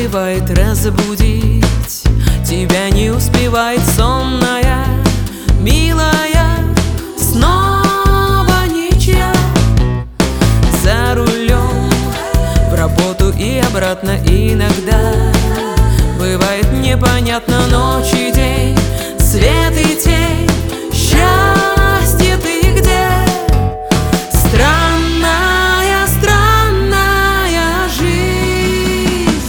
успевает разбудить, тебя не успевает сонная, милая, снова ничья. За рулем в работу и обратно иногда бывает непонятно ночь и день, свет и тень, счастье ты где? Странная, странная жизнь.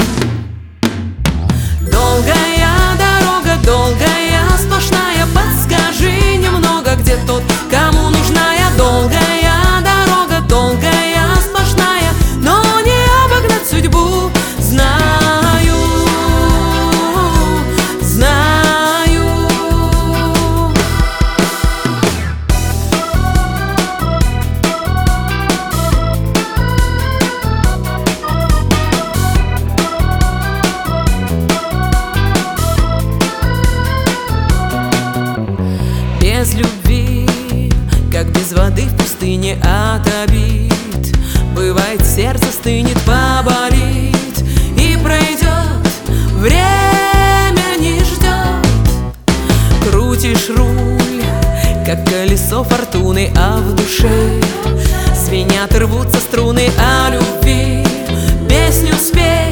Долгая дорога, долгая, сплошная, подскажи немного, где тот, кому нужная. Долгая дорога, долгая, сплошная, но не обогнать судьбу, знаю, знаю. Без любви, как без воды в пустыне от обид, бывает, сердце стынет, поболит и пройдет, время не ждет. Крутишь руль, как колесо фортуны, а в душе звенят и рвутся струны о любви. Песню спеть